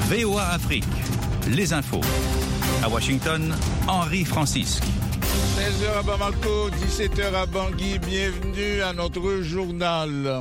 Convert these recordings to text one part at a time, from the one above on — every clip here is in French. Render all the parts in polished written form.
VOA Afrique, les infos. À Washington, Henri Francisque. 16h à Bamako, 17h à Bangui, bienvenue à notre journal.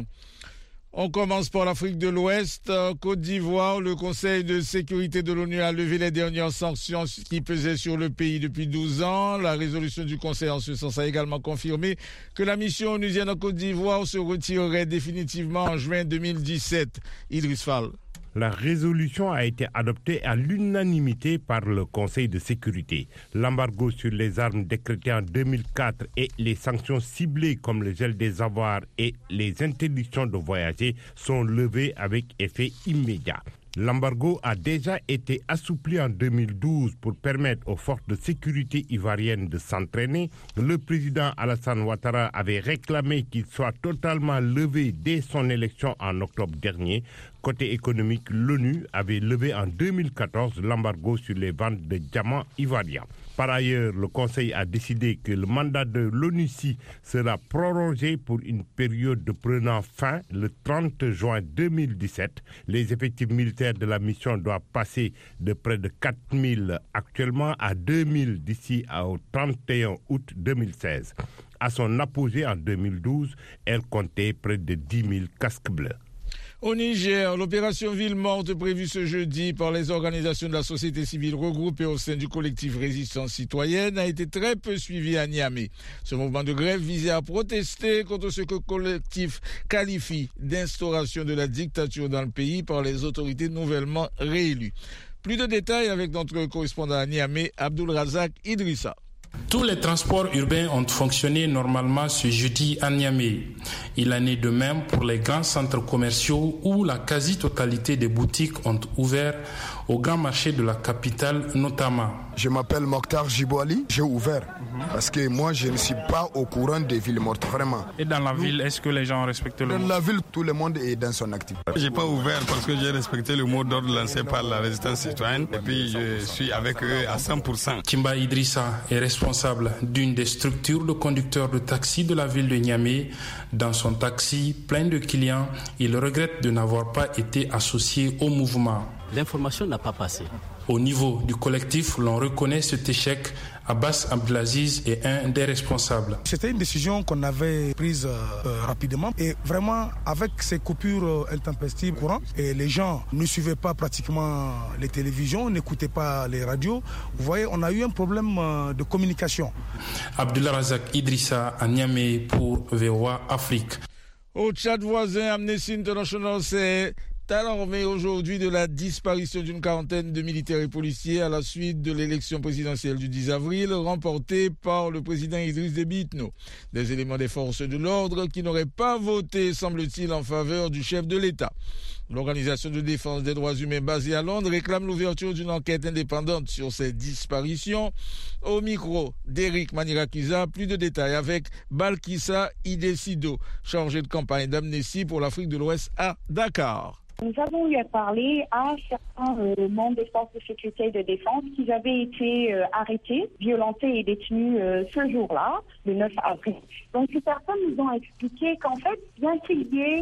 On commence par l'Afrique de l'Ouest. Côte d'Ivoire, le Conseil de sécurité de l'ONU a levé les dernières sanctions qui pesaient sur le pays depuis 12 ans. La résolution du Conseil en ce sens a également confirmé que la mission onusienne en Côte d'Ivoire se retirerait définitivement en juin 2017. Idriss Fall. La résolution a été adoptée à l'unanimité par le Conseil de sécurité. L'embargo sur les armes décrété en 2004 et les sanctions ciblées comme le gel des avoirs et les interdictions de voyager sont levées avec effet immédiat. L'embargo a déjà été assoupli en 2012 pour permettre aux forces de sécurité ivoiriennes de s'entraîner. Le président Alassane Ouattara avait réclamé qu'il soit totalement levé dès son élection en octobre dernier. Côté économique, l'ONU avait levé en 2014 l'embargo sur les ventes de diamants ivoiriens. Par ailleurs, le Conseil a décidé que le mandat de l'ONUCI sera prorogé pour une période prenant fin le 30 juin 2017. Les effectifs militaires de la mission doivent passer de près de 4 000 actuellement à 2 000 d'ici au 31 août 2016. À son apogée en 2012, elle comptait près de 10 000 casques bleus. Au Niger, l'opération Ville morte prévue ce jeudi par les organisations de la société civile regroupées au sein du collectif Résistance citoyenne a été très peu suivie à Niamey. Ce mouvement de grève visait à protester contre ce que le collectif qualifie d'instauration de la dictature dans le pays par les autorités nouvellement réélues. Plus de détails avec notre correspondant à Niamey, Abdul Razak Idrissa. Tous les transports urbains ont fonctionné normalement ce jeudi à Niamey. Il en est de même pour les grands centres commerciaux où la quasi-totalité des boutiques ont ouvert au grand marché de la capitale notamment. Je m'appelle Mokhtar Jibouali, j'ai ouvert parce que moi je ne suis pas au courant des villes mortes vraiment. Et dans la ville, est-ce que les gens respectent le mot? Dans la ville, tout le monde est dans son activité. J'ai pas ouvert parce que j'ai respecté le mot d'ordre lancé par la résistance citoyenne et puis je suis avec eux à 100%. Kimba Idrissa est responsable d'une des structures de conducteurs de taxi de la ville de Niamey. Dans son taxi plein de clients, il regrette de n'avoir pas été associé au mouvement. L'information n'a pas passé. Au niveau du collectif, l'on reconnaît cet échec. Abbas Abdelaziz est un des responsables. C'était une décision qu'on avait prise rapidement et vraiment avec ces coupures intempestives courantes, et les gens ne suivaient pas pratiquement les télévisions, n'écoutaient pas les radios. Vous voyez, on a eu un problème de communication. Abdullah Razak Idrissa à Niamey pour VOA Afrique. Au Tchad voisin, Amnesty International s'est alarmé aujourd'hui de la disparition d'une quarantaine de militaires et policiers à la suite de l'élection présidentielle du 10 avril remportée par le président Idriss Déby Itno. Des éléments des forces de l'ordre qui n'auraient pas voté, semble-t-il, en faveur du chef de l'État. L'organisation de défense des droits humains basée à Londres réclame l'ouverture d'une enquête indépendante sur ces disparitions. Au micro d'Éric Manirakiza, plus de détails avec Balkissa Idesido, chargé de campagne d'Amnesty pour l'Afrique de l'Ouest à Dakar. Nous avons eu à parler à certains membres des forces de sécurité et de défense qui avaient été arrêtés, violentés et détenus ce jour-là, le 9 avril. Donc ces personnes nous ont expliqué qu'en fait, bien qu'il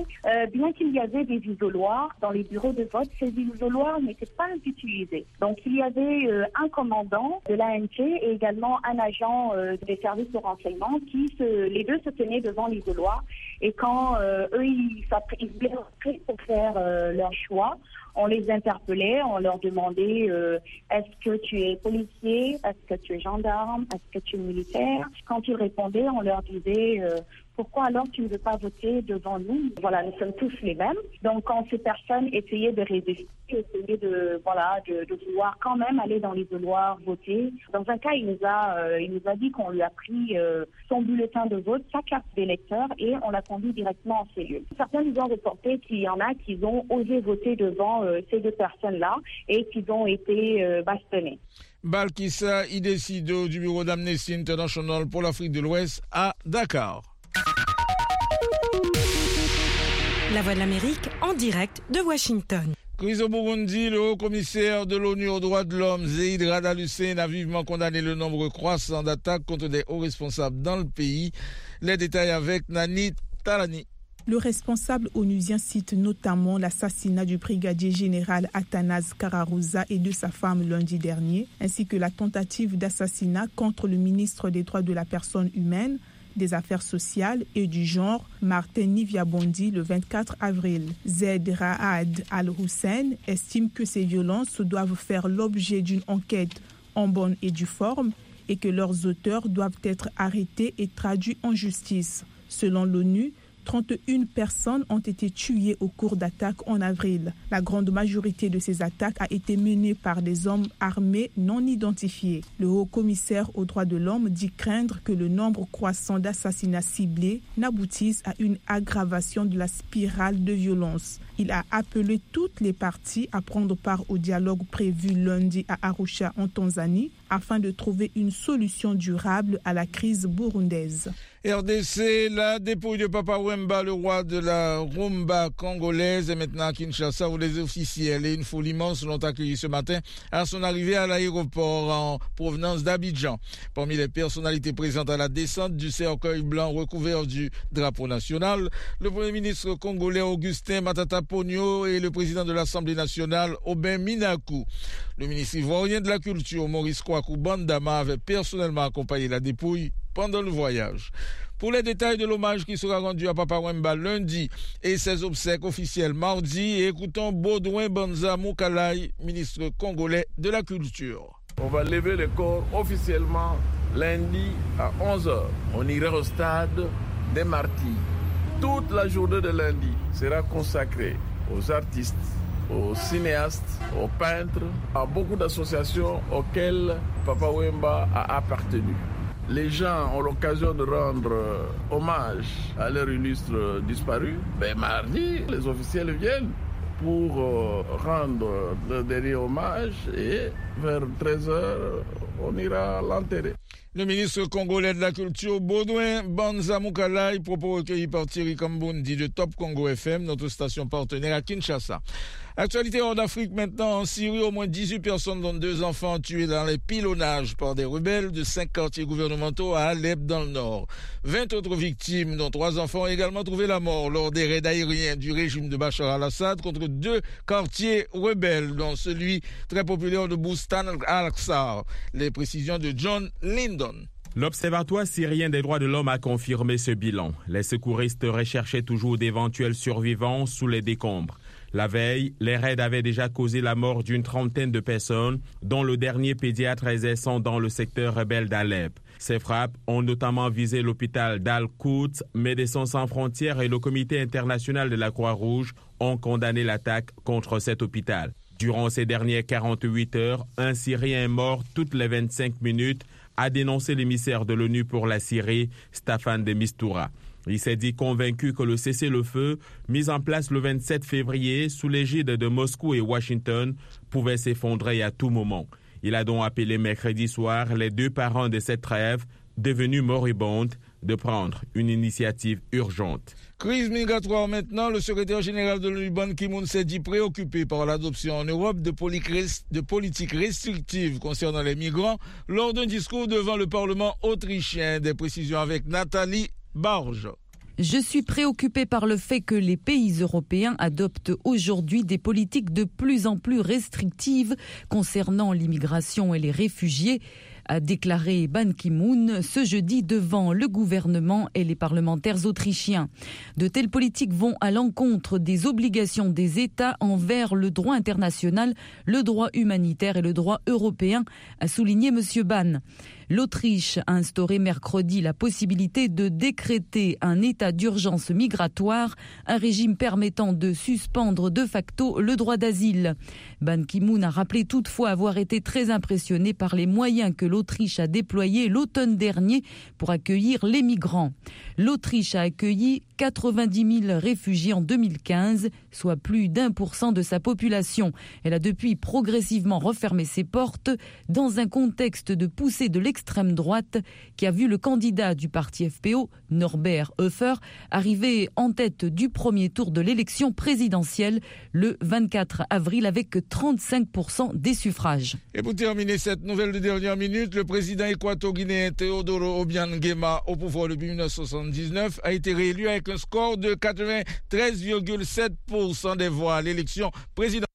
y avait des isoloirs dans les bureaux de vote, ces isoloirs n'étaient pas utilisés. Donc il y avait un commandant de l'ANC et également un agent des services de renseignement les deux se tenaient devant l'isoloir. Et quand eux, ils voulaient rentrer pour faire leur choix, on les interpellait, on leur demandait est-ce que tu es policier, est-ce que tu es gendarme, est-ce que tu es militaire. Quand ils répondaient, on leur disait pourquoi alors tu ne veux pas voter devant nous? Voilà, nous sommes tous les mêmes. Donc quand ces personnes essayaient de résister, essayaient de vouloir quand même aller dans l'isoloir voter. Dans un cas, il nous a dit qu'on lui a pris son bulletin de vote, sa carte d'électeur et on l'a conduit directement en cellule. Certains nous ont reporté qu'il y en a qui ont osé voter devant ces deux personnes-là et qui ont été bastonnés. Balkissa Idesido du bureau d'Amnesty International pour l'Afrique de l'Ouest à Dakar. La Voix de l'Amérique en direct de Washington. Crise au Burundi, le haut-commissaire de l'ONU aux droits de l'homme, Zeid Ra'ad al-Hussein, a vivement condamné le nombre croissant d'attaques contre des hauts responsables dans le pays. Les détails avec Nani Talani. Le responsable onusien cite notamment l'assassinat du brigadier général Athanase Kararouza et de sa femme lundi dernier, ainsi que la tentative d'assassinat contre le ministre des Droits de la Personne humaine, des Affaires sociales et du genre, Martin Niviabondi, le 24 avril. Zaid Raad Al-Hussein estime que ces violences doivent faire l'objet d'une enquête en bonne et due forme et que leurs auteurs doivent être arrêtés et traduits en justice. Selon l'ONU, 31 personnes ont été tuées au cours d'attaques en avril. La grande majorité de ces attaques a été menée par des hommes armés non identifiés. Le haut-commissaire aux droits de l'homme dit craindre que le nombre croissant d'assassinats ciblés n'aboutisse à une aggravation de la spirale de violence. Il a appelé toutes les parties à prendre part au dialogue prévu lundi à Arusha en Tanzanie afin de trouver une solution durable à la crise burundaise. RDC, la dépouille de Papa Wemba, le roi de la rumba congolaise, est maintenant à Kinshasa où les officiels et une foule immense l'ont accueilli ce matin à son arrivée à l'aéroport en provenance d'Abidjan. Parmi les personnalités présentes à la descente du cercueil blanc recouvert du drapeau national, le Premier ministre congolais Augustin Matata Ponyo et le président de l'Assemblée nationale Aubin Minakou. Le ministre ivoirien de la Culture Maurice Kwaku Bandama avait personnellement accompagné la dépouille pendant le voyage. Pour les détails de l'hommage qui sera rendu à Papa Wemba lundi et ses obsèques officielles mardi, écoutons Baudouin Banza Moukalai, ministre congolais de la Culture. On va lever le corps officiellement lundi à 11h. On ira au stade des Martyrs. Toute la journée de lundi sera consacrée aux artistes, aux cinéastes, aux peintres, à beaucoup d'associations auxquelles Papa Wemba a appartenu. Les gens ont l'occasion de rendre hommage à leur illustre disparu. Mardi, les officiels viennent pour rendre le dernier hommage et vers 13h, on ira l'enterrer. Le ministre congolais de la Culture, Baudouin Banza Moukalai, propos recueillis par Thierry Kambundi de Top Congo FM, notre station partenaire à Kinshasa. Actualité hors d'Afrique maintenant, en Syrie, au moins 18 personnes dont 2 enfants tués dans les pilonnages par des rebelles de 5 quartiers gouvernementaux à Alep dans le nord. 20 autres victimes, dont 3 enfants, ont également trouvé la mort lors des raids aériens du régime de Bachar al-Assad contre 2 quartiers rebelles, dont celui très populaire de Boustan al-Aqsa. Les précisions de John Lyndon. L'Observatoire syrien des droits de l'homme a confirmé ce bilan. Les secouristes recherchaient toujours d'éventuels survivants sous les décombres. La veille, les raids avaient déjà causé la mort d'une trentaine de personnes, dont le dernier pédiatre exerçant dans le secteur rebelle d'Alep. Ces frappes ont notamment visé l'hôpital d'Al-Quds. Médecins sans frontières et le Comité international de la Croix-Rouge ont condamné l'attaque contre cet hôpital. Durant ces dernières 48 heures, un Syrien est mort toutes les 25 minutes, a dénoncé l'émissaire de l'ONU pour la Syrie, Staffan de Mistura. Il s'est dit convaincu que le cessez-le-feu, mis en place le 27 février sous l'égide de Moscou et Washington, pouvait s'effondrer à tout moment. Il a donc appelé mercredi soir les 2 parents de cette trêve, devenus moribondes, de prendre une initiative urgente. Crise migratoire maintenant, le secrétaire général de l'ONU Ban Ki-moon s'est dit préoccupé par l'adoption en Europe de politiques restrictives concernant les migrants lors d'un discours devant le Parlement autrichien. Des précisions avec Nathalie Barge. Je suis préoccupé par le fait que les pays européens adoptent aujourd'hui des politiques de plus en plus restrictives concernant l'immigration et les réfugiés, a déclaré Ban Ki-moon ce jeudi devant le gouvernement et les parlementaires autrichiens. De telles politiques vont à l'encontre des obligations des États envers le droit international, le droit humanitaire et le droit européen, a souligné M. Ban. L'Autriche a instauré mercredi la possibilité de décréter un état d'urgence migratoire, un régime permettant de suspendre de facto le droit d'asile. Ban Ki-moon a rappelé toutefois avoir été très impressionné par les moyens que l'Autriche a déployés l'automne dernier pour accueillir les migrants. L'Autriche a accueilli 90 000 réfugiés en 2015, soit plus d'1% de sa population. Elle a depuis progressivement refermé ses portes dans un contexte de poussée de l'extrême d'extrême droite qui a vu le candidat du parti FPO, Norbert Hofer, arriver en tête du premier tour de l'élection présidentielle le 24 avril avec 35% des suffrages. Et pour terminer cette nouvelle de dernière minute, le président équato-guinéen Teodoro Obiang Nguema, au pouvoir depuis 1979, a été réélu avec un score de 93,7% des voix à l'élection présidentielle.